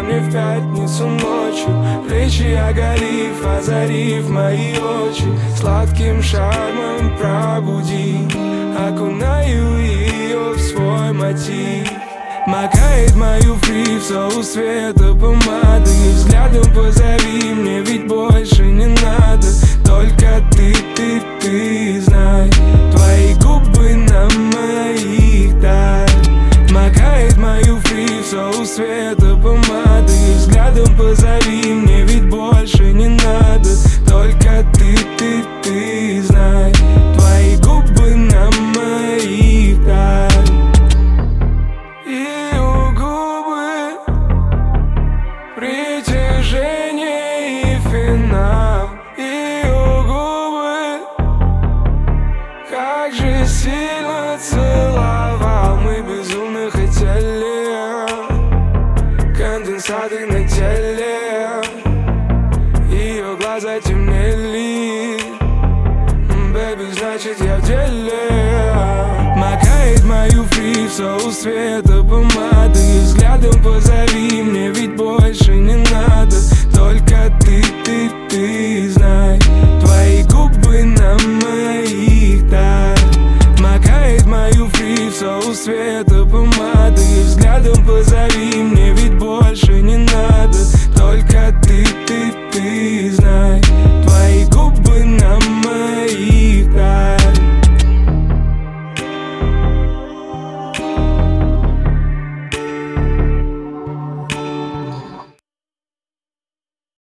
мне в пятницу ночью, плечи оголив, озарив мои очи, сладким шармом пробуди, окунаю ее в свой мотив. Макает мою фри в соус цвета помады, и взглядом позови, мне ведь больше не надо. Только ты знай, твои губы на моих тай. Макает мою фри в соус цвета помады, и взглядом позови, мне ведь больше не надо. Только ты знай, твои губы на моих тай. Притяжение и финал, ее губы, как же сильно целовал. Мы безумно хотели конденсаты на теле, ее глаза темнели. Бэби, значит я в деле. Макает мою фри в соус цвета помады, и взглядом позови, мне ведь